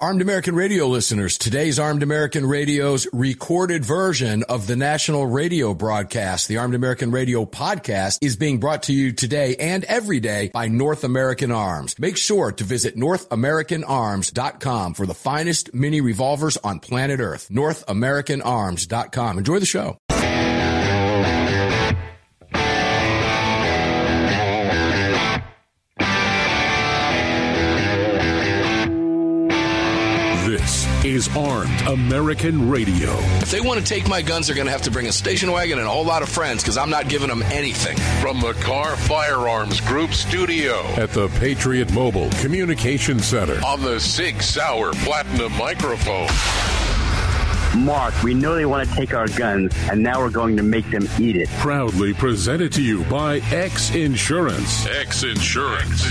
Armed American Radio listeners, today's Armed American Radio's recorded version of the national radio broadcast, the Armed American Radio podcast, is being brought to you today and every day by North American Arms. Make sure to visit NorthAmericanArms.com for the finest mini revolvers on planet Earth. NorthAmericanArms.com. Enjoy the show. Is Armed American Radio. If they want to take my guns, they're going to have to bring a station wagon and a whole lot of friends because I'm not giving them anything. From the Car Firearms Group studio at the Patriot Mobile Communication Center on the Sig Sauer Platinum microphone. Mark, we know they want to take our guns, and now we're going to make them eat it. Proudly presented to you by X Insurance. X Insurance.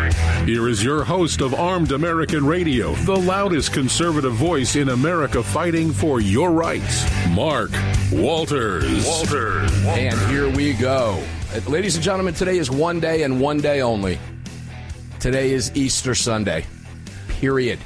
Here is your host of Armed American Radio, the loudest conservative voice in America fighting for your rights, Mark Walters. And here we go. Ladies and gentlemen, today is one day and one day only. Today is Easter Sunday. Period.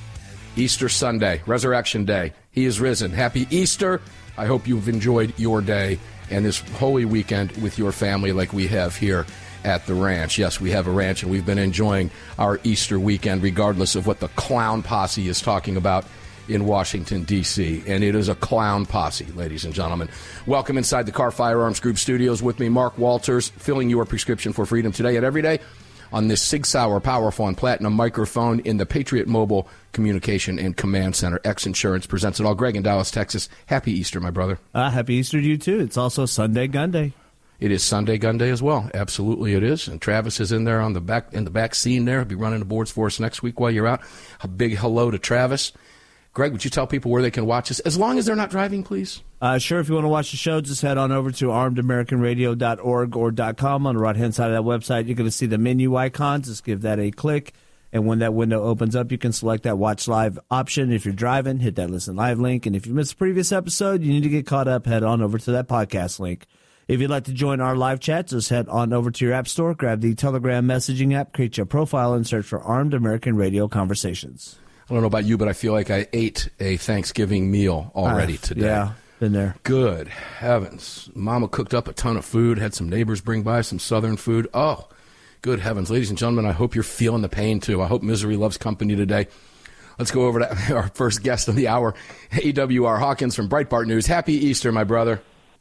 Easter Sunday, Resurrection Day. He is risen. Happy Easter. I hope you've enjoyed your day and this holy weekend with your family like we have here at the ranch. Yes, we have a ranch, and we've been enjoying our Easter weekend regardless of what the clown posse is talking about in Washington, D.C. And it is a clown posse, ladies and gentlemen. Welcome inside the Car Firearms Group studios with me, Mark Walters, filling your prescription for freedom today and every day on this Sig Sauer powerful and platinum microphone in the Patriot Mobile Communication and Command Center. X Insurance presents it all. Greg in Dallas, Texas. Happy Easter, my brother. Happy Easter to you, too. It's also Sunday Gun Day. It is Sunday Gun Day as well. Absolutely it is. And Travis is in there in the back scene there. He'll be running the boards for us next week while you're out. A big hello to Travis. Greg, would you tell people where they can watch us, as long as they're not driving, please? Sure. If you want to watch the show, just head on over to armedamericanradio.org or .com. On the right-hand side of that website, you're going to see the menu icons. Just give that a click, and when that window opens up, you can select that Watch Live option. If you're driving, hit that Listen Live link, and if you missed a previous episode, you need to get caught up, head on over to that podcast link. If you'd like to join our live chat, just head on over to your app store, grab the Telegram messaging app, create your profile, and search for Armed American Radio Conversations. I don't know about you, but I feel like I ate a Thanksgiving meal already today. Yeah, been there. Good heavens. Mama cooked up a ton of food, had some neighbors bring by some Southern food. Oh, good heavens. Ladies and gentlemen, I hope you're feeling the pain, too. I hope misery loves company today. Let's go over to our first guest of the hour, AWR Hawkins from Breitbart News. Happy Easter, my brother.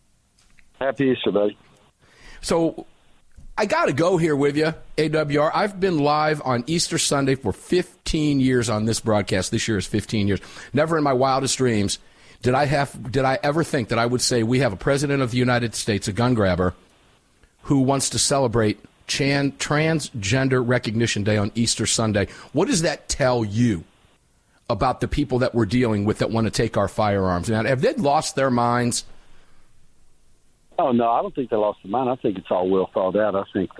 Happy Easter, buddy. So I got to go here with you, AWR. I've been live on Easter Sunday for 15 years on this broadcast. This year is 15 years. Never in my wildest dreams did I ever think that I would say we have a president of the United States, a gun grabber, who wants to celebrate Transgender Recognition Day on Easter Sunday. What does that tell you about the people that we're dealing with that want to take our firearms? Now, have they lost their minds? Oh, no, I don't think they lost their mind. I think it's all well thought out. I think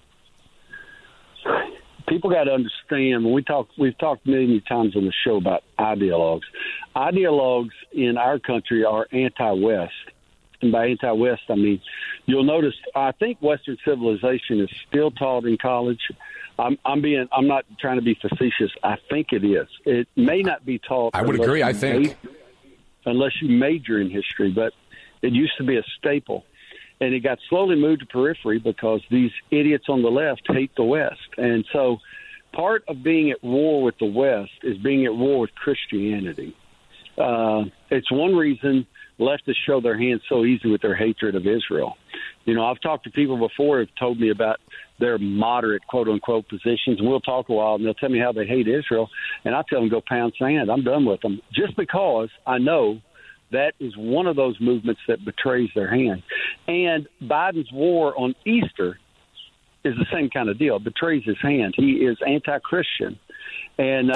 people got to understand, when we've talked many times on the show about ideologues. Ideologues in our country are anti-West. And by anti-West, I mean, you'll notice, I think Western civilization is still taught in college. I'm not trying to be facetious. I think it is. It may not be taught. I would agree, I think. Unless you major in history, but it used to be a staple, and it got slowly moved to periphery because these idiots on the left hate the West. And so part of being at war with the West is being at war with Christianity. It's one reason leftists show their hands so easy with their hatred of Israel. You know, I've talked to people before who have told me about their moderate, quote-unquote, positions, and we'll talk a while, and they'll tell me how they hate Israel, and I tell them, go pound sand. I'm done with them, just because I know that is one of those movements that betrays their hand. And Biden's war on Easter is the same kind of deal, betrays his hand. He is anti-Christian. And,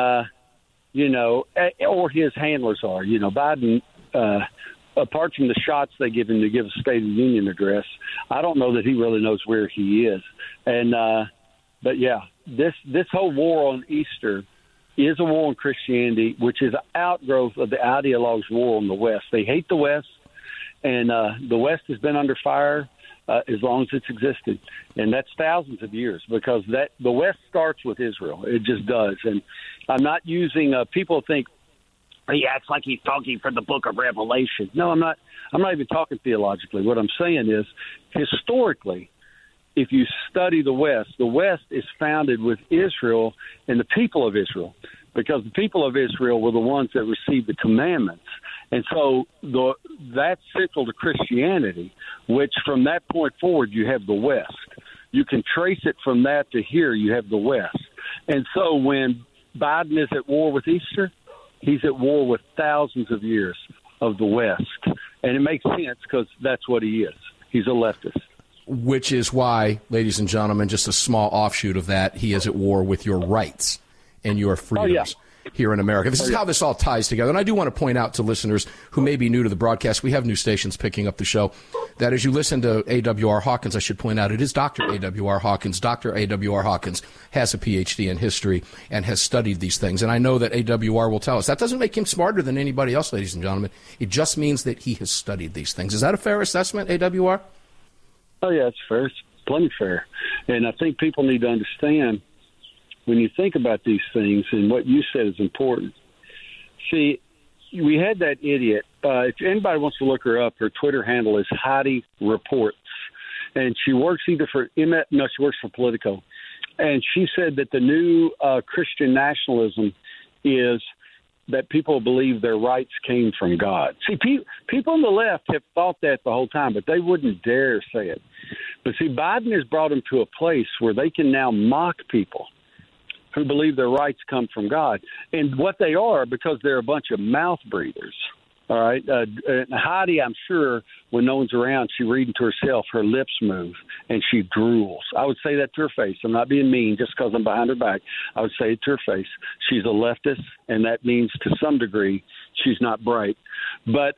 or his handlers are. You know, Biden, apart from the shots they give him to give a State of the Union address, I don't know that he really knows where he is. And, but, yeah, this whole war on Easter is a war on Christianity, which is an outgrowth of the ideologues' war on the West. They hate the West, and the West has been under fire as long as it's existed. And that's thousands of years, because the West starts with Israel. It just does. And I'm not using people think, he acts like he's talking from the book of Revelation. No, I'm not even talking theologically. What I'm saying is, historically, if you study the West is founded with Israel and the people of Israel, because the people of Israel were the ones that received the commandments. And so that's central to Christianity, which from that point forward, you have the West. You can trace it from that to here, you have the West. And so when Biden is at war with Easter, he's at war with thousands of years of the West. And it makes sense, because that's what he is. He's a leftist. Which is why, ladies and gentlemen, just a small offshoot of that, he is at war with your rights and your freedoms here in America. This is how this all ties together. And I do want to point out to listeners who may be new to the broadcast, we have new stations picking up the show, that as you listen to A.W.R. Hawkins, I should point out, it is Dr. A.W.R. Hawkins. Dr. A.W.R. Hawkins has a Ph.D. in history and has studied these things. And I know that A.W.R. will tell us. That doesn't make him smarter than anybody else, ladies and gentlemen. It just means that he has studied these things. Is that a fair assessment, A.W.R.? Oh, yeah, it's fair. It's plenty fair. And I think people need to understand, when you think about these things, and what you said is important. See, we had that idiot. If anybody wants to look her up, her Twitter handle is Heidi Reports. And she works she works for Politico. And she said that the new Christian nationalism is that people believe their rights came from God. See, people on the left have thought that the whole time, but they wouldn't dare say it. But see, Biden has brought them to a place where they can now mock people who believe their rights come from God. And what they are, because they're a bunch of mouth breathers. All right. Heidi, I'm sure, when no one's around, she reading to herself, her lips move and she drools. I would say that to her face. I'm not being mean just because I'm behind her back. I would say it to her face. She's a leftist, and that means to some degree she's not bright. But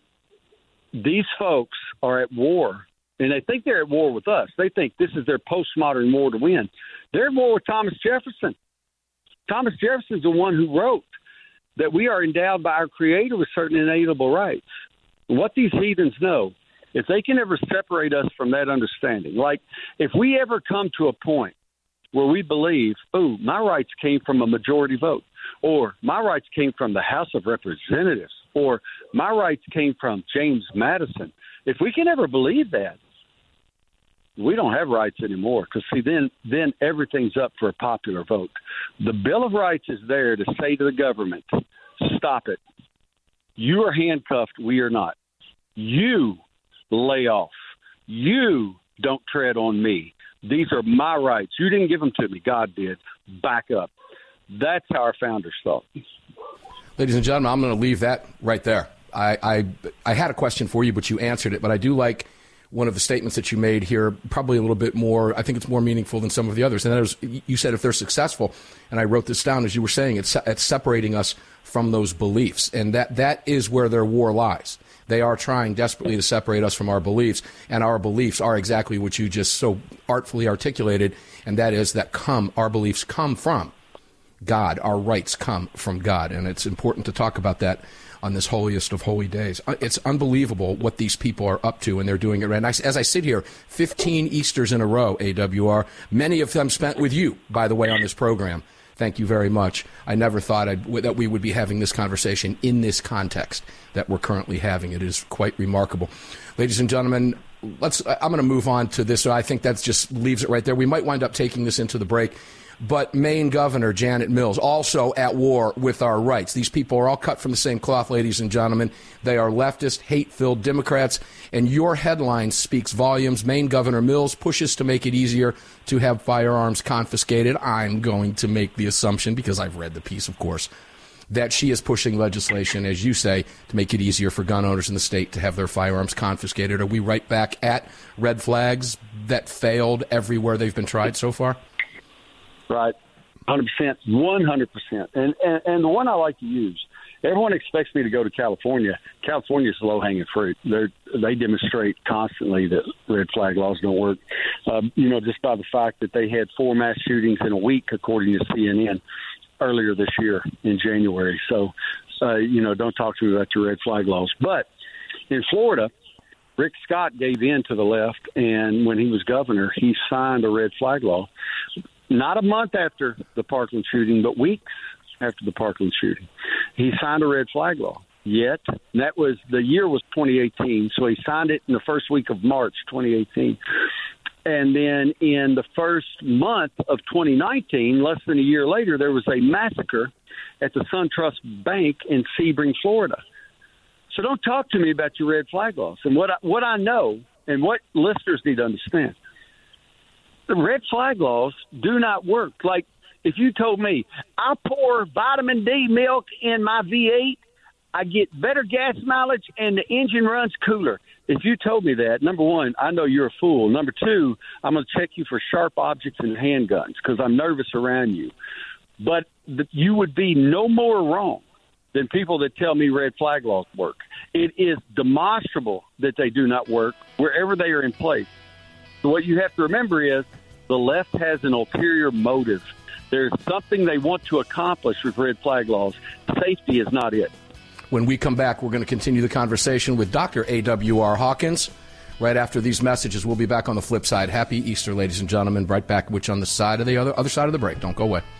these folks are at war, and they think they're at war with us. They think this is their postmodern war to win. They're at war with Thomas Jefferson. Thomas Jefferson's the one who wrote that we are endowed by our Creator with certain inalienable rights. What these heathens know, if they can ever separate us from that understanding, like if we ever come to a point where we believe, my rights came from a majority vote, or my rights came from the House of Representatives, or my rights came from James Madison, if we can ever believe that, we don't have rights anymore, because, see, then everything's up for a popular vote. The Bill of Rights is there to say to the government, stop it. You are handcuffed. We are not. You lay off. You don't tread on me. These are my rights. You didn't give them to me. God did. Back up. That's how our founders thought. Ladies and gentlemen, I'm going to leave that right there. I had a question for you, but you answered it. But I do like one of the statements that you made here, probably a little bit more, I think it's more meaningful than some of the others. And that is, you said if they're successful, and I wrote this down as you were saying, it's separating us from those beliefs. And that is where their war lies. They are trying desperately to separate us from our beliefs, and our beliefs are exactly what you just so artfully articulated, and that is that our beliefs come from God. Our rights come from God, and it's important to talk about that on this holiest of holy days. It's unbelievable what these people are up to, and they're doing it right now. As I sit here, 15 Easters in a row, AWR, many of them spent with you, by the way, on this program. Thank you very much. I never thought that we would be having this conversation in this context that we're currently having. It is quite remarkable. Ladies and gentlemen, I'm going to move on to this. So I think that just leaves it right there. We might wind up taking this into the break. But Maine Governor Janet Mills also at war with our rights. These people are all cut from the same cloth, ladies and gentlemen. They are leftist, hate-filled Democrats, and your headline speaks volumes. Maine Governor Mills pushes to make it easier to have firearms confiscated. I'm going to make the assumption, because I've read the piece, of course, that she is pushing legislation, as you say, to make it easier for gun owners in the state to have their firearms confiscated. Are we right back at red flags that failed everywhere they've been tried so far? Right, 100%, 100%. And the one I like to use, everyone expects me to go to California. California's low-hanging fruit. They demonstrate constantly that red flag laws don't work, just by the fact that they had 4 mass shootings in a week, according to CNN, earlier this year in January. So, don't talk to me about your red flag laws. But in Florida, Rick Scott gave in to the left, and when he was governor, he signed a red flag law. Not a month after the Parkland shooting, but weeks after the Parkland shooting, he signed a red flag law. Yet, that was the year was 2018, so he signed it in the first week of March 2018. And then in the first month of 2019, less than a year later, there was a massacre at the SunTrust Bank in Sebring, Florida. So don't talk to me about your red flag laws. And what I know and what listeners need to understand, the red flag laws do not work. Like if you told me I pour vitamin D milk in my V8, I get better gas mileage and the engine runs cooler. If you told me that, number one, I know you're a fool. Number two, I'm going to check you for sharp objects and handguns because I'm nervous around you. But you would be no more wrong than people that tell me red flag laws work. It is demonstrable that they do not work wherever they are in place. So what you have to remember is the left has an ulterior motive. There's something they want to accomplish with red flag laws. Safety is not it. When we come back, we're going to continue the conversation with Dr. A.W.R. Hawkins. Right after these messages, we'll be back on the flip side. Happy Easter, ladies and gentlemen. Right back, which on the side of the other side of the break. Don't go away.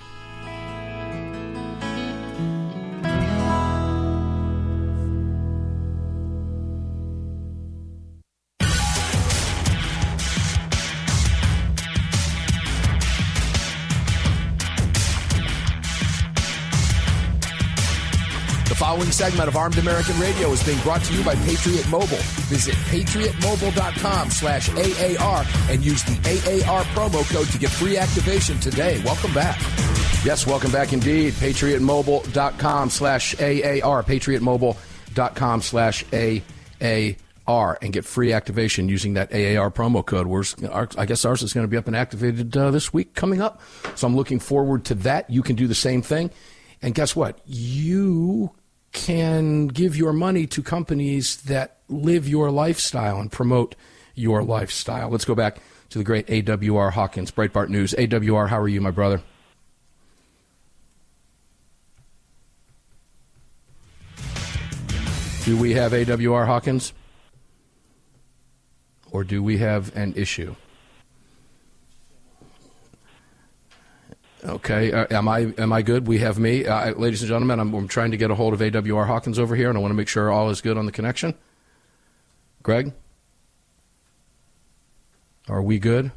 The following segment of Armed American Radio is being brought to you by Patriot Mobile. Visit patriotmobile.com/AAR and use the AAR promo code to get free activation today. Welcome back. Yes, welcome back indeed. patriotmobile.com/AAR. patriotmobile.com/AAR and get free activation using that AAR promo code. I guess ours is going to be up and activated this week coming up. So I'm looking forward to that. You can do the same thing. And guess what? You can give your money to companies that live your lifestyle and promote your lifestyle. Let's go back to the great A.W.R. Hawkins, Breitbart News. A.W.R., how are you, my brother? Do we have A.W.R. Hawkins? Or do we have an issue? Okay, am I good? We have me. Ladies and gentlemen, I'm trying to get a hold of A.W.R. Hawkins over here, and I want to make sure all is good on the connection. Greg? Are we good?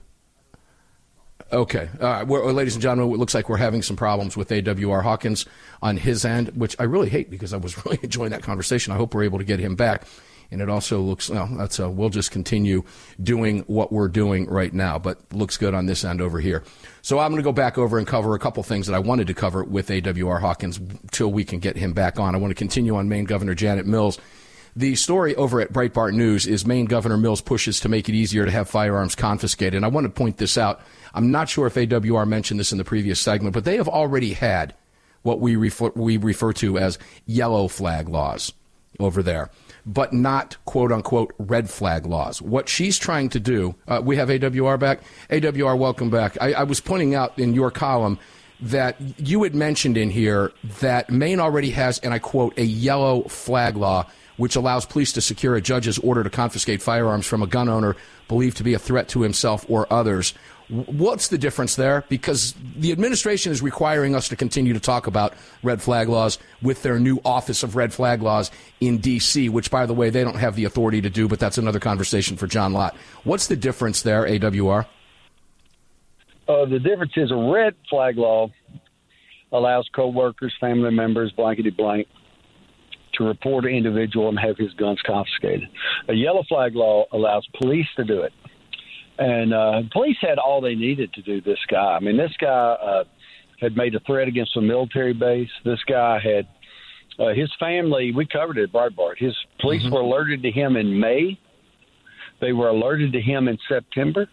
Okay. Ladies and gentlemen, it looks like we're having some problems with A.W.R. Hawkins on his end, which I really hate because I was really enjoying that conversation. I hope we're able to get him back. And it also looks, we'll just continue doing what we're doing right now, but looks good on this end over here. So I'm going to go back over and cover a couple things that I wanted to cover with A.W.R. Hawkins till we can get him back on. I want to continue on Maine Governor Janet Mills. The story over at Breitbart News is Maine Governor Mills pushes to make it easier to have firearms confiscated. And I want to point this out. I'm not sure if A.W.R. mentioned this in the previous segment, but they have already had what we refer to as yellow flag laws over there, but not, quote-unquote, red flag laws. What she's trying to do, we have A.W.R. back. A.W.R., welcome back. I was pointing out in your column that you had mentioned in here that Maine already has, and I quote, a yellow flag law, which allows police to secure a judge's order to confiscate firearms from a gun owner believed to be a threat to himself or others. What's the difference there? Because the administration is requiring us to continue to talk about red flag laws with their new Office of Red Flag Laws in D.C., which, by the way, they don't have the authority to do, but that's another conversation for John Lott. What's the difference there, A.W.R.? The difference is a red flag law allows co-workers, family members, blankety blank, to report an individual and have his guns confiscated. A yellow flag law allows police to do it. And police had all they needed to do this guy. I mean, this guy had made a threat against a military base. This guy had his family, we covered it at Breitbart. His police were alerted to him in May. They were alerted to him in September.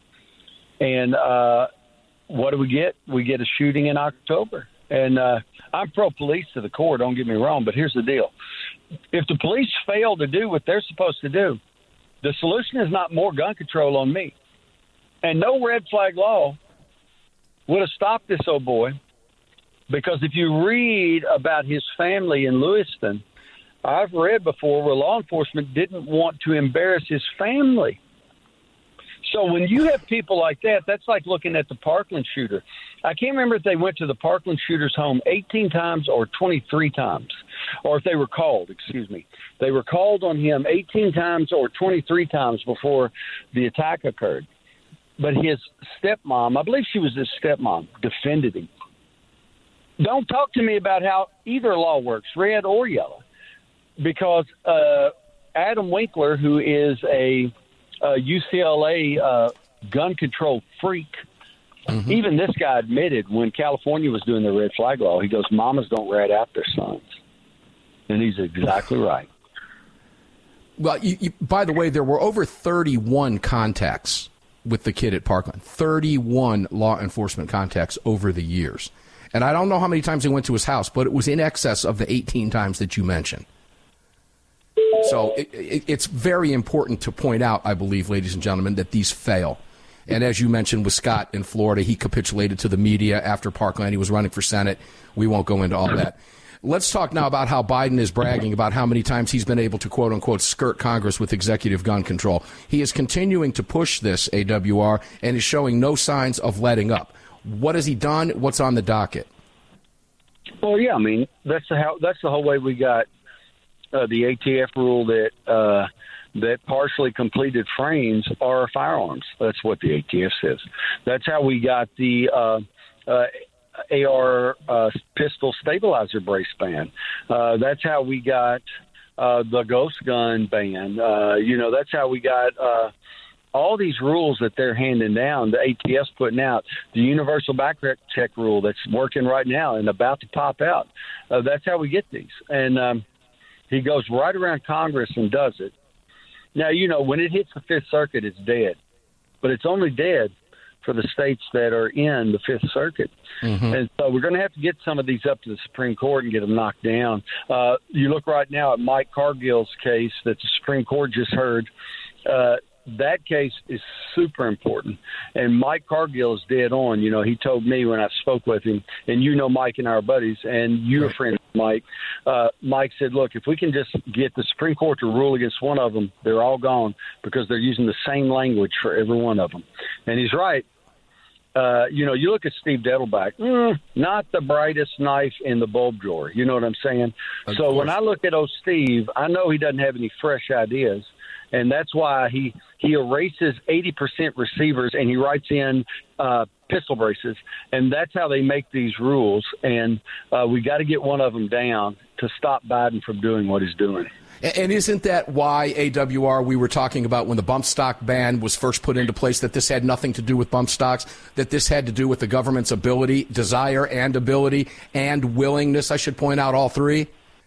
And what do we get? We get a shooting in October. And I'm pro-police to the core, don't get me wrong, but here's the deal. If the police fail to do what they're supposed to do, the solution is not more gun control on me. And no red flag law would have stopped this old boy, because if you read about his family in Lewiston, I've read before where law enforcement didn't want to embarrass his family. So when you have people like that, that's like looking at the Parkland shooter. I can't remember if they went to the Parkland shooter's home 18 times or 23 times, or if they were called, They were called on him 18 times or 23 times before the attack occurred. But his stepmom, I believe she was his stepmom, defended him. Don't talk to me about how either law works, red or yellow, because Adam Winkler, who is a UCLA gun control freak, even this guy admitted when California was doing the red flag law, he goes, mamas don't rat out their sons. And he's exactly right. Well, by the way, there were over 31 contacts with the kid at Parkland, 31 law enforcement contacts over the years. And I don't know how many times they went to his house, but it was in excess of the 18 times that you mentioned. So it's very important to point out, I believe, ladies and gentlemen, that these fail. And as you mentioned with Scott in Florida, he capitulated to the media after Parkland. He was running for Senate. We won't go into all that. Let's talk now about how Biden is bragging about how many times he's been able to, quote unquote, skirt Congress with executive gun control. He is continuing to push this, AWR, and is showing no signs of letting up. What has he done? What's on the docket? Well, yeah, I mean, that's the whole way we got the ATF rule that partially completed frames are firearms. That's what the ATF says. That's how we got the AR pistol stabilizer brace ban. That's how we got the ghost gun ban. That's how we got all these rules that they're handing down, the ATF's putting out, the universal background check rule that's working right now and about to pop out. That's how we get these. And he goes right around Congress and does it. Now, when it hits the Fifth Circuit, it's dead. But it's only dead for the states that are in the Fifth Circuit. And so we're going to have to get some of these up to the Supreme Court and get them knocked down. You look right now at Mike Cargill's case that the Supreme Court just heard. That case is super important. And Mike Cargill is dead on. He told me when I spoke with him, and Mike and our buddies, and you're a friend of Mike. Mike said, look, if we can just get the Supreme Court to rule against one of them, they're all gone because they're using the same language for every one of them. And he's right. You look at Steve Dettelbach, not the brightest knife in the bulb drawer. You know what I'm saying? So when I look at old Steve, I know he doesn't have any fresh ideas. And that's why he erases 80% receivers and he writes in pistol braces. And that's how they make these rules. And we got to get one of them down to stop Biden from doing what he's doing. And isn't that why, AWR, we were talking about when the bump stock ban was first put into place, that this had nothing to do with bump stocks, that this had to do with the government's ability, desire and ability and willingness, I should point out all three,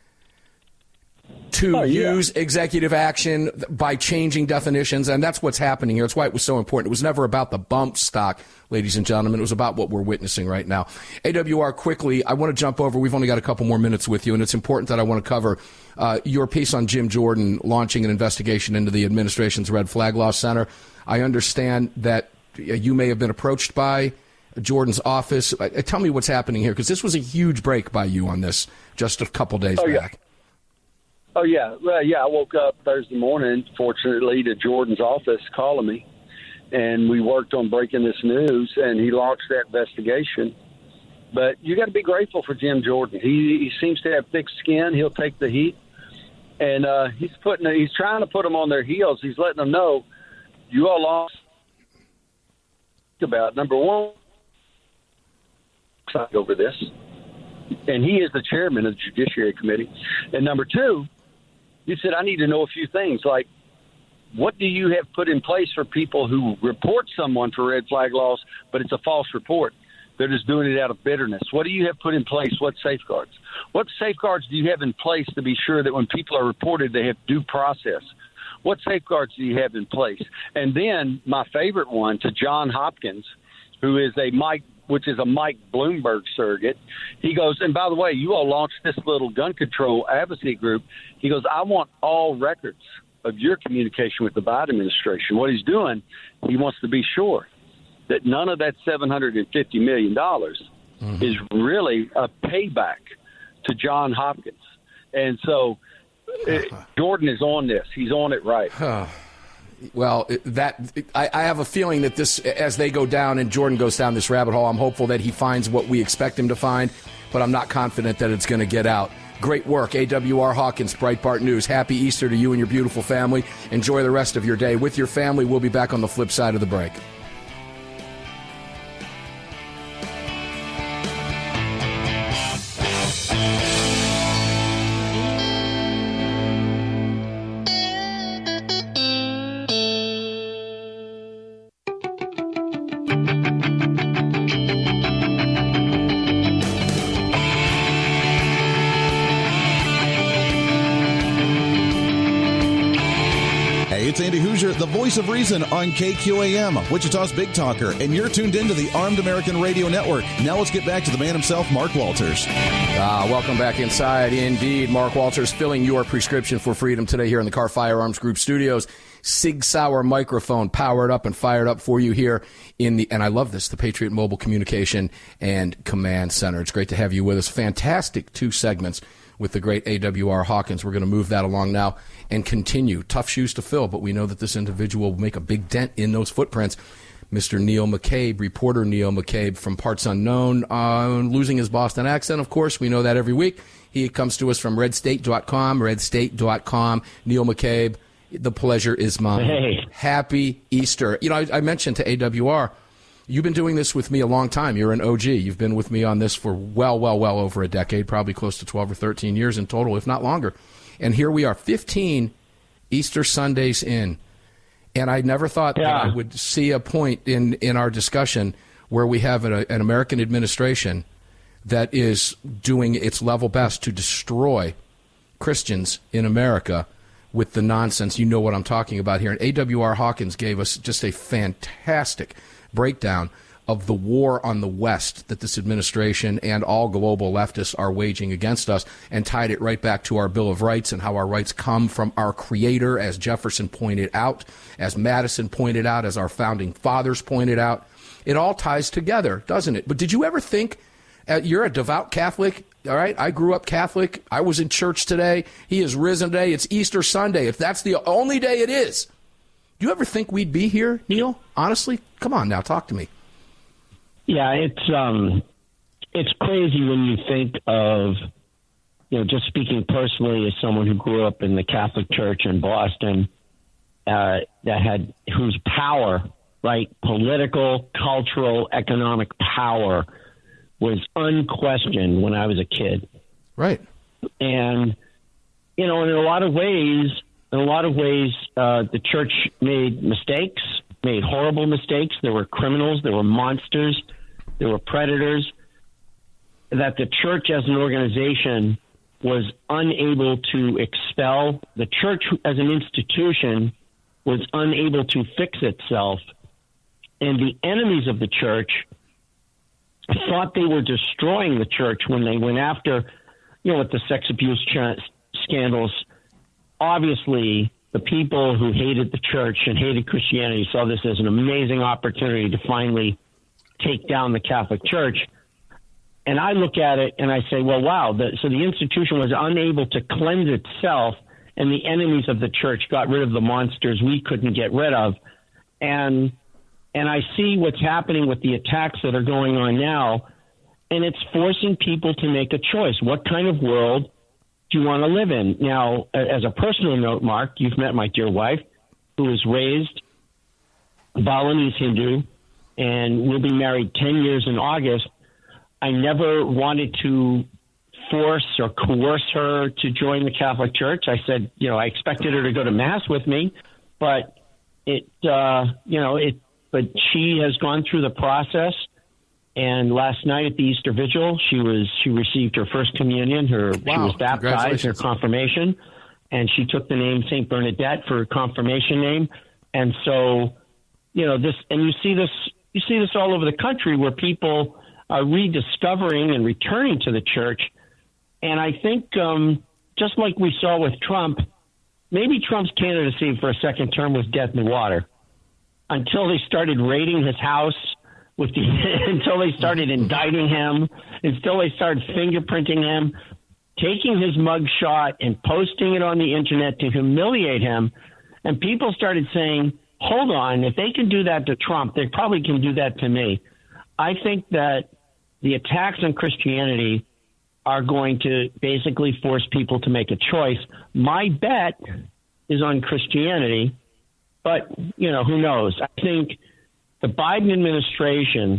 to use executive action by changing definitions, and that's what's happening here. That's why it was so important. It was never about the bump stock, ladies and gentlemen. It was about what we're witnessing right now. AWR, quickly, I want to jump over. We've only got a couple more minutes with you, and it's important that I want to cover your piece on Jim Jordan launching an investigation into the administration's Red Flag Law Center. I understand that you may have been approached by Jordan's office. Tell me what's happening here, because this was a huge break by you on this just a couple days back. Oh, yeah. Well, yeah, I woke up Thursday morning, fortunately, to Jordan's office calling me, and we worked on breaking this news, and he launched that investigation. But you got to be grateful for Jim Jordan. He seems to have thick skin. He'll take the heat, and he's trying to put them on their heels. He's letting them know you all lost about number one over this, and he is the chairman of the Judiciary Committee, and number two. He said, I need to know a few things, like what do you have put in place for people who report someone for red flag laws, but it's a false report? They're just doing it out of bitterness. What do you have put in place? What safeguards? What safeguards do you have in place to be sure that when people are reported, they have due process? What safeguards do you have in place? And then my favorite one to John Hopkins, who is a Mike Bloomberg surrogate. He goes, and by the way, you all launched this little gun control advocacy group. He goes, I want all records of your communication with the Biden administration. What he's doing, he wants to be sure that none of that $750 million is really a payback to John Hopkins. And so Jordan is on this. He's on it right. Well, I have a feeling that this, as they go down and Jordan goes down this rabbit hole, I'm hopeful that he finds what we expect him to find, but I'm not confident that it's going to get out. Great work, AWR Hawkins, Breitbart News. Happy Easter to you and your beautiful family. Enjoy the rest of your day with your family. We'll be back on the flip side of the break. It's Andy Hoosier, the voice of reason on KQAM, Wichita's Big Talker, and you're tuned into the Armed American Radio Network. Now let's get back to the man himself, Mark Walters. Welcome back inside. Indeed, Mark Walters filling your prescription for freedom today here in the Car Firearms Group studios. Sig Sauer microphone powered up and fired up for you here in the, and I love this, the Patriot Mobile Communication and Command Center. It's great to have you with us. Fantastic 2 segments with the great AWR Hawkins. We're going to move that along now and continue. Tough shoes to fill, but we know that this individual will make a big dent in those footprints. Mr. Neil McCabe, reporter Neil McCabe from Parts Unknown, losing his Boston accent, of course. We know that every week. He comes to us from redstate.com. Neil McCabe, the pleasure is mine. Hey. Happy Easter. You know, I mentioned to AWR, you've been doing this with me a long time. You're an OG. You've been with me on this for well over a decade, probably close to 12 or 13 years in total, if not longer. And here we are, 15 Easter Sundays in. And I never thought that I would see a point in our discussion where we have an American administration that is doing its level best to destroy Christians in America with the nonsense. You know what I'm talking about here. And AWR Hawkins gave us just a fantastic breakdown of the war on the West that this administration and all global leftists are waging against us, and tied it right back to our Bill of Rights and how our rights come from our Creator, as Jefferson pointed out, as Madison pointed out, as our founding fathers pointed out. It all ties together, doesn't it? But did you ever think, you're a devout Catholic, all right? I grew up Catholic. I was in church today. He is risen today. It's Easter Sunday. If that's the only day it is, do you ever think we'd be here, Neil? Honestly? Come on now, talk to me. Yeah, it's crazy when you think of, you know, just speaking personally as someone who grew up in the Catholic Church in Boston, whose power, right, political, cultural, economic power was unquestioned when I was a kid. Right. And, you know, in a lot of ways, the church made mistakes, made horrible mistakes. There were criminals, there were monsters, there were predators, that the church as an organization was unable to expel. The church as an institution was unable to fix itself. And the enemies of the church thought they were destroying the church when they went after, you know, with the sex abuse scandals. Obviously, the people who hated the church and hated Christianity saw this as an amazing opportunity to finally take down the Catholic Church. And I look at it and I say, well, wow. So the institution was unable to cleanse itself, and the enemies of the church got rid of the monsters we couldn't get rid of. And I see what's happening with the attacks that are going on now, and it's forcing people to make a choice. What kind of world do you want to live in? Now, as a personal note, Mark, you've met my dear wife, who was raised Balinese Hindu, and we'll be married 10 years in August. I never wanted to force or coerce her to join the Catholic Church. I said, you know, I expected her to go to Mass with me, but but she has gone through the process. And last night at the Easter Vigil, she received her first communion. She was baptized, her confirmation, and she took the name Saint Bernadette for her confirmation name. And so, you know, you see this all over the country where people are rediscovering and returning to the church. And I think just like we saw with Trump, maybe Trump's candidacy for a second term was dead in the water until they started raiding his house, until they started indicting him, until they started fingerprinting him. taking his mugshot and posting it on the internet to humiliate him. And people started saying, hold on, if they can do that to Trump, they probably can do that to me. I think that the attacks on Christianity are going to basically force people to make a choice. My bet is on Christianity, but, who knows? I think the Biden administration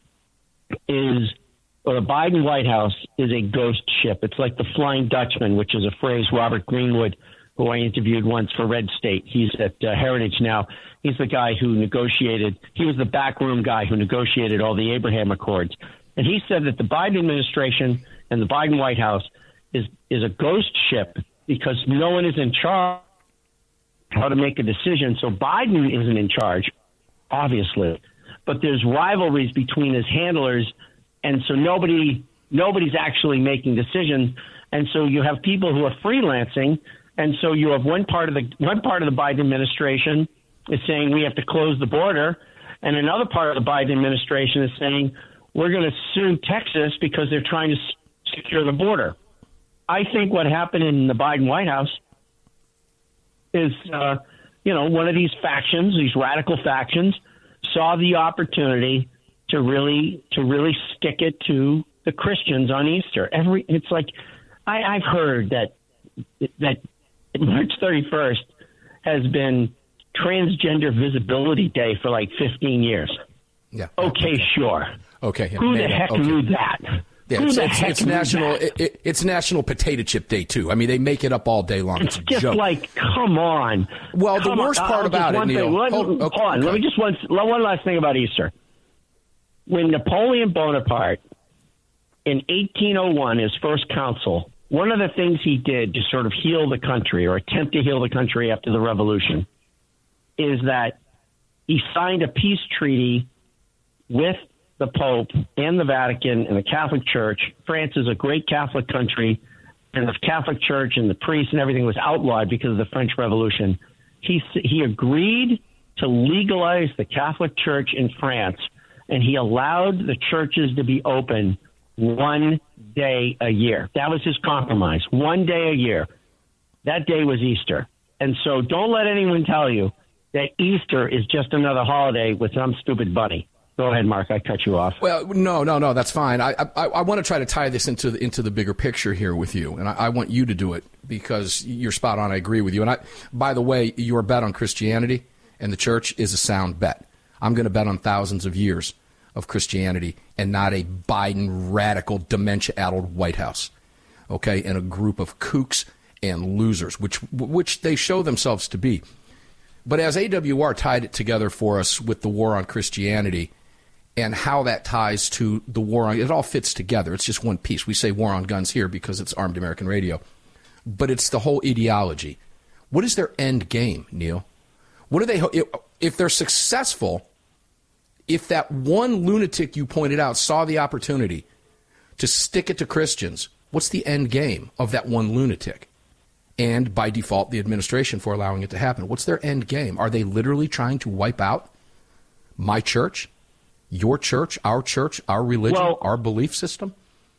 or the Biden White House is a ghost ship. It's like the Flying Dutchman, which is a phrase Robert Greenwood, who I interviewed once for Red State. He's at Heritage now. He's the guy who negotiated. He was the backroom guy who negotiated all the Abraham Accords. And he said that the Biden administration and the Biden White House is a ghost ship because no one is in charge how to make a decision. So Biden isn't in charge, obviously, but there's rivalries between his handlers, and so nobody's actually making decisions. And so you have people who are freelancing, and so you have one part of the Biden administration is saying we have to close the border, and another part of the Biden administration is saying we're going to sue Texas because they're trying to secure the border. I think what happened in the Biden White House is, one of these factions, these radical factions, saw the opportunity to really stick it to the Christians on Easter. It's like I've heard that March 31st has been Transgender Visibility Day for like 15 years. Yeah. Okay, sure. Okay. Who the heck knew that? Yeah, it's National Potato Chip Day too. I mean, they make it up all day long. It's just joke. Like, come on. Well, the worst part about it, Neil. Hold on. Let me just one last thing about Easter. When Napoleon Bonaparte, in 1801, his first consul, one of the things he did to sort of heal the country or attempt to heal the country after the Revolution is that he signed a peace treaty with the Pope and the Vatican and the Catholic Church. France is a great Catholic country, and the Catholic Church and the priests and everything was outlawed because of the French Revolution. He agreed to legalize the Catholic Church in France, and he allowed the churches to be open one day a year. That was his compromise, one day a year. That day was Easter. And so don't let anyone tell you that Easter is just another holiday with some stupid bunny. Go ahead, Mark. I cut you off. Well, no, that's fine. I want to try to tie this into the bigger picture here with you, and I want you to do it because you're spot on. I agree with you. And by the way, your bet on Christianity and the church is a sound bet. I'm going to bet on thousands of years of Christianity and not a Biden radical dementia-addled White House, okay, and a group of kooks and losers, which they show themselves to be. But as AWR tied it together for us with the war on Christianity and how that ties to the war on, it all fits together. It's just one piece. We say war on guns here because it's Armed American Radio. But it's the whole ideology. What is their end game, Neil? What do they, if they're successful, if that one lunatic you pointed out saw the opportunity to stick it to Christians, what's the end game of that one lunatic? And by default, the administration for allowing it to happen. What's their end game? Are they literally trying to wipe out my church, your church, our religion, our belief system?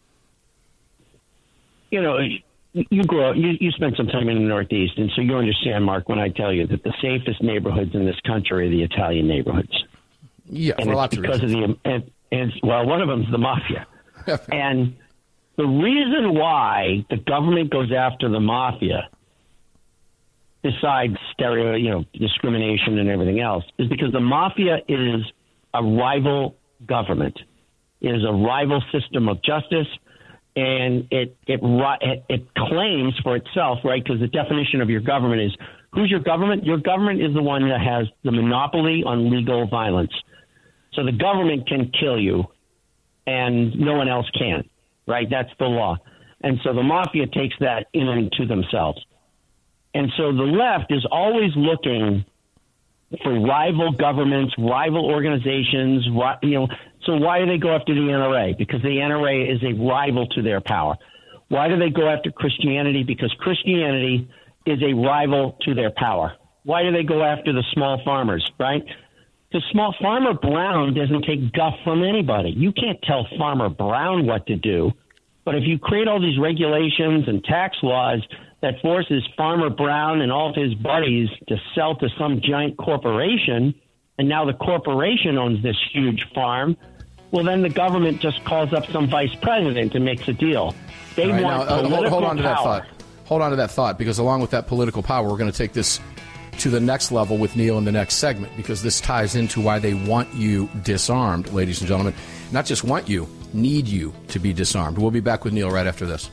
You know, you grew up, you spent some time in the Northeast, and so you understand, Mark, when I tell you that the safest neighborhoods in this country are the Italian neighborhoods. Yeah, and for lots of reasons. Well, one of them is the mafia. And the reason why the government goes after the mafia, besides discrimination and everything else, is because the mafia is a rival government. It is a rival system of justice, and it claims for itself, right? Because the definition of your government is, who's your government? Your government is the one that has the monopoly on legal violence. So the government can kill you, and no one else can, right? That's the law. And so the mafia takes that into themselves. And so the left is always looking for rival governments, rival organizations, So why do they go after the NRA? Because the NRA is a rival to their power. Why do they go after Christianity? Because Christianity is a rival to their power. Why do they go after the small farmers, right? Because Farmer Brown doesn't take guff from anybody. You can't tell Farmer Brown what to do. But if you create all these regulations and tax laws that forces Farmer Brown and all of his buddies to sell to some giant corporation, and now the corporation owns this huge farm, well, then the government just calls up some vice president and makes a deal. They want political hold on to power. that thought. Hold on to that thought, because along with that political power, we're going to take this to the next level with Neil in the next segment, because this ties into why they want you disarmed, ladies and gentlemen. Not just want you, need you to be disarmed. We'll be back with Neil right after this.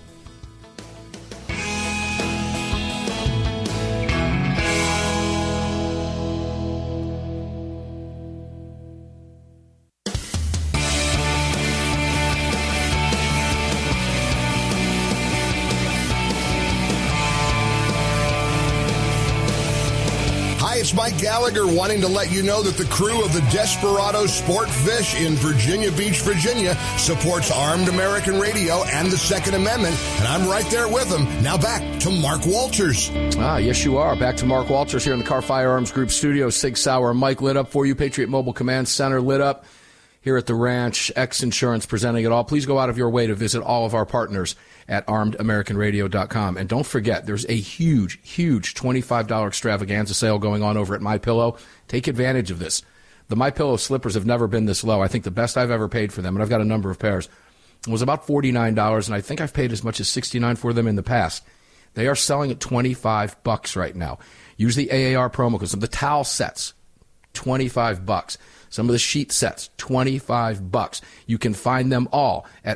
It's Mike Gallagher wanting to let you know that the crew of the Desperado Sport Fish in Virginia Beach, Virginia supports Armed American Radio and the Second Amendment, and I'm right there with them. Now back to Mark Walters. Yes, you are. Back to Mark Walters here in the Car Firearms Group studio. Sig Sauer, Mike lit up for you. Patriot Mobile Command Center lit up here at the ranch. X Insurance presenting it all. Please go out of your way to visit all of our partners at armedamericanradio.com. And don't forget, there's a huge, huge $25 extravaganza sale going on over at MyPillow. Take advantage of this. The MyPillow slippers have never been this low. I think the best I've ever paid for them, and I've got a number of pairs, was about $49, and I think I've paid as much as $69 for them in the past. They are selling at $25 right now. Use the AAR promo code. Some of the towel sets, $25. Some of the sheet sets, $25. You can find them all at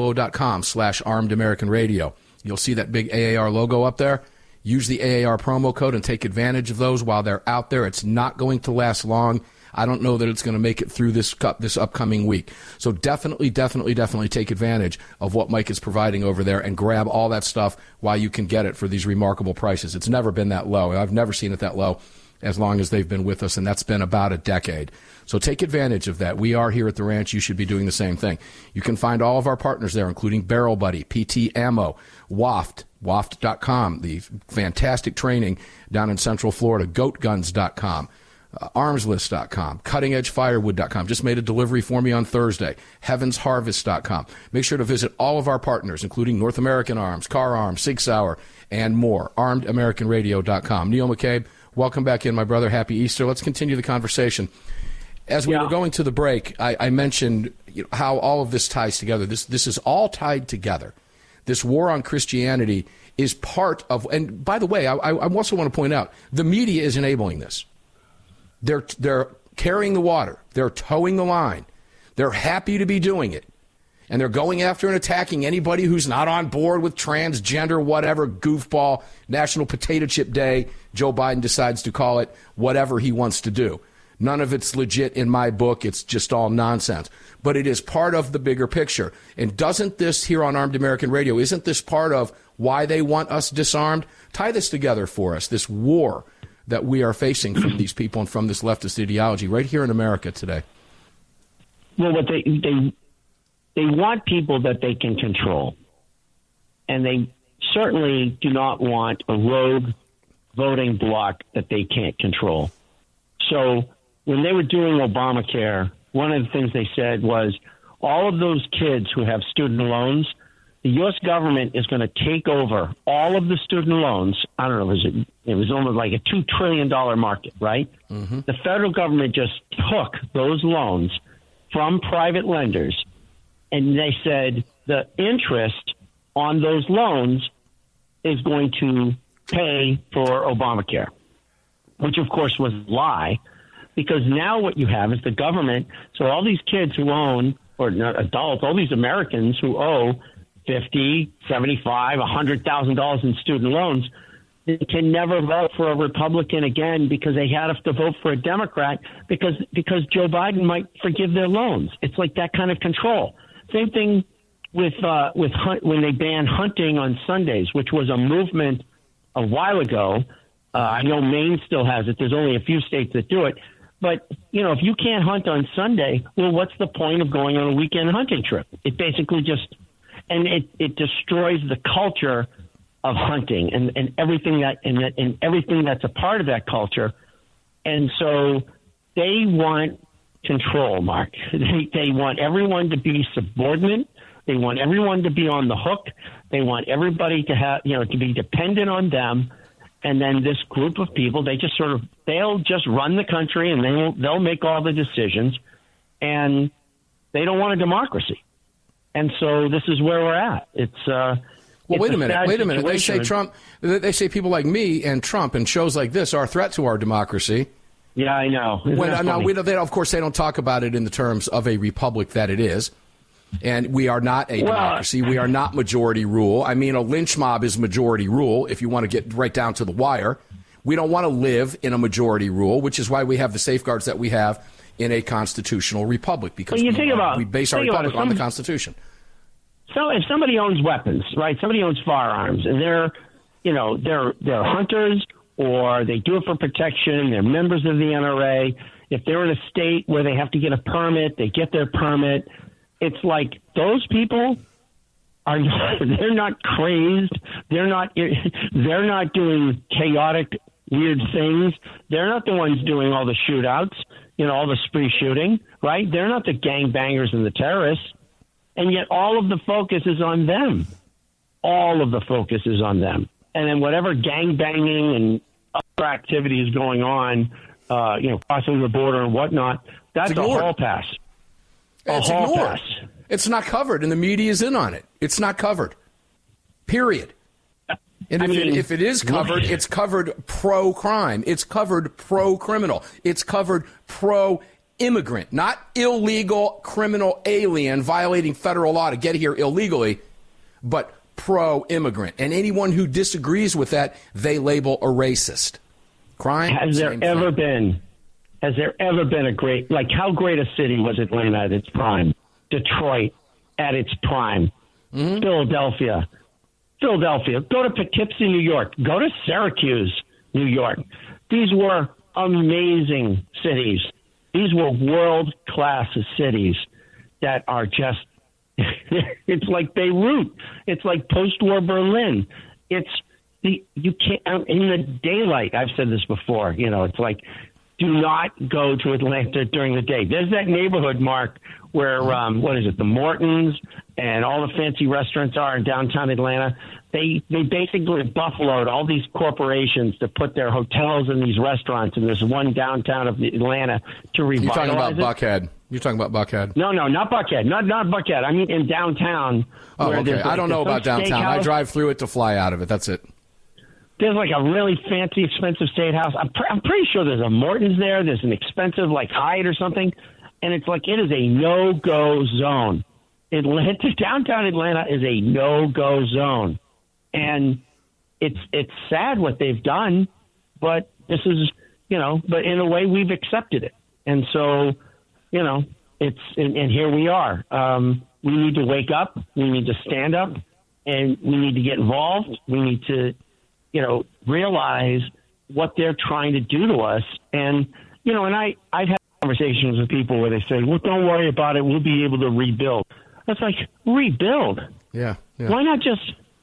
mypillow.com/armedamericanradio. You'll see that big AAR logo up there. Use the AAR promo code and take advantage of those while they're out there. It's not going to last long. I don't know that it's going to make it through this upcoming week. So definitely take advantage of what Mike is providing over there and grab all that stuff while you can get it for these remarkable prices. It's never been that low. I've never seen it that low as long as they've been with us, and that's been about a decade. So take advantage of that. We are here at the ranch. You should be doing the same thing. You can find all of our partners there, including Barrel Buddy, PT Ammo, WAFT.com, the fantastic training down in Central Florida, GoatGuns.com, ArmsList.com, CuttingEdgeFirewood.com. Just made a delivery for me on Thursday, HeavensHarvest.com. Make sure to visit all of our partners, including North American Arms, Car Arms, Sig Sauer, and more. ArmedAmericanRadio.com. Neil McCabe, welcome back in, my brother. Happy Easter. Let's continue the conversation. As we were going to the break, I mentioned how all of this ties together. This is all tied together. This war on Christianity is part of, and by the way, I also want to point out, the media is enabling this. They're carrying the water. They're towing the line. They're happy to be doing it. And they're going after and attacking anybody who's not on board with transgender, whatever, goofball, National Potato Chip Day. Joe Biden decides to call it whatever he wants to do. None of it's legit in my book. It's just all nonsense. But it is part of the bigger picture. And doesn't this here on Armed American Radio, isn't this part of why they want us disarmed? Tie this together for us, this war that we are facing from these people and from this leftist ideology right here in America today. Well, what they want people that they can control. And they certainly do not want a rogue voting bloc that they can't control. So when they were doing Obamacare, one of the things they said was all of those kids who have student loans, the U.S. government is going to take over all of the student loans. I don't know, it was almost like a $2 trillion market, right? Mm-hmm. The federal government just took those loans from private lenders, and they said the interest on those loans is going to pay for Obamacare, which, of course, was a lie, because now what you have is the government. So all these kids who own, or not adults, all these Americans who owe $50,000, $75,000, $100,000 in student loans, they can never vote for a Republican again because they have to vote for a Democrat because Joe Biden might forgive their loans. It's like that kind of control. Same thing with when they banned hunting on Sundays, which was a movement a while ago. I know Maine still has it. There's only a few states that do it. But, if you can't hunt on Sunday, well, what's the point of going on a weekend hunting trip? It basically just, and it destroys the culture of hunting and everything and everything that's a part of that culture. And so they want control, Mark. They want everyone to be subordinate. They want everyone to be on the hook. They want everybody to have, to be dependent on them. And then this group of people, they'll just run the country and they'll make all the decisions. And they don't want a democracy. And so this is where we're at. Wait a minute. They say Trump. They say people like me and Trump and shows like this are a threat to our democracy. Yeah, I know. Of course, they don't talk about it in the terms of a republic that it is. And we are not a democracy. We are not majority rule. I mean, a lynch mob is majority rule if you want to get right down to the wire. We don't want to live in a majority rule, which is why we have the safeguards that we have in a constitutional republic, because we base our republic on the Constitution. So if somebody owns weapons, right? Somebody owns firearms, and they're hunters, or they do it for protection. They're members of the NRA. If they're in a state where they have to get a permit, they get their permit. It's like those people they're not crazed. They're not doing chaotic, weird things. They're not the ones doing all the shootouts, all the spree shooting, right? They're not the gangbangers and the terrorists. And yet all of the focus is on them. All of the focus is on them. And then whatever gangbanging and other activity is going on, crossing the border and whatnot, that's a hall pass. It's ignored. It's not covered, and the media is in on it. It's not covered. Period. And if it is covered, it's covered pro-crime. It's covered pro-criminal. It's covered pro-immigrant, not illegal criminal alien violating federal law to get here illegally, but pro-immigrant. And anyone who disagrees with that, they label a racist. Crime? Has there ever been a great, like how great a city was Atlanta at its prime? Detroit at its prime. Mm-hmm. Philadelphia. Go to Poughkeepsie, New York. Go to Syracuse, New York. These were amazing cities. These were world-class cities that are just, it's like Beirut. It's like post-war Berlin. You can't, in the daylight, I've said this before, it's like, do not go to Atlanta during the day. There's that neighborhood, Mark, where, the Mortons and all the fancy restaurants are in downtown Atlanta. They basically buffaloed all these corporations to put their hotels and these restaurants in this one downtown of Atlanta to revitalize You're talking about Buckhead. No, not Buckhead. Not Buckhead. I mean in downtown. Oh, okay. I don't know about downtown. I drive through it to fly out of it. That's it. There's like a really fancy, expensive steakhouse. I'm pretty sure there's a Morton's there. There's an expensive like Hyatt or something. And it's like it is a no-go zone. Downtown Atlanta is a no-go zone. And it's sad what they've done, but this is, but in a way we've accepted it. And so, and here we are. We need to wake up. We need to stand up, and we need to get involved. We need to, realize what they're trying to do to us. And, and I've had conversations with people where they say, well, don't worry about it. We'll be able to rebuild. That's like, rebuild. Yeah. Why not just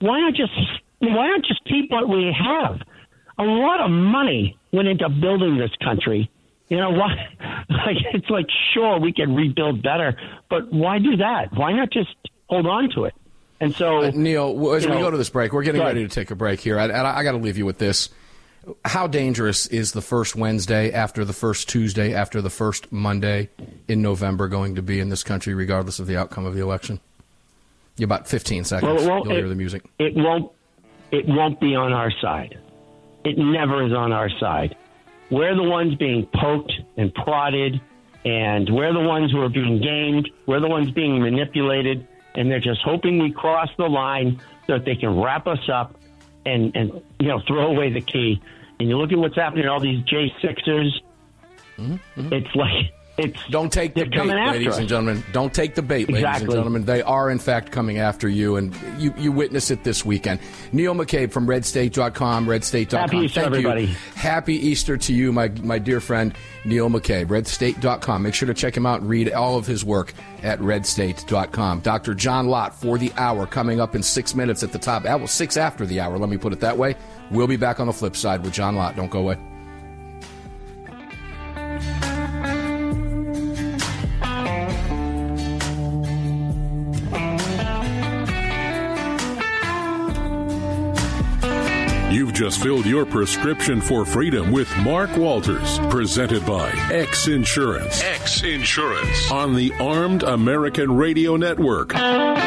keep what we have? A lot of money went into building this country. Why? It's like, sure, we can rebuild better, but why do that? Why not just hold on to it? And so, Neil, as we go to this break, we're getting ready to take a break here. I got to leave you with this. How dangerous is the first Wednesday after the first Tuesday after the first Monday in November going to be in this country, regardless of the outcome of the election? You about 15 seconds. You'll hear the music. It won't be on our side. It never is on our side. We're the ones being poked and prodded, and we're the ones who are being gamed. We're the ones being manipulated, and they're just hoping we cross the line so that they can wrap us up and throw away the key. And you look at what's happening to all these J6ers. Mm-hmm. It's like don't take the bait, ladies and gentlemen. Don't take the bait, ladies and gentlemen. They are, in fact, coming after you, and you witness it this weekend. Neil McCabe from RedState.com, RedState.com. Happy Easter, everybody. Happy Easter to you, my dear friend, Neil McCabe. RedState.com. Make sure to check him out and read all of his work at RedState.com. Dr. John Lott for the hour, coming up in 6 minutes at the top. 6 after the hour, let me put it that way. We'll be back on the flip side with John Lott. Don't go away. You've just filled your prescription for freedom with Mark Walters, presented by X Insurance. X Insurance. On the Armed American Radio Network.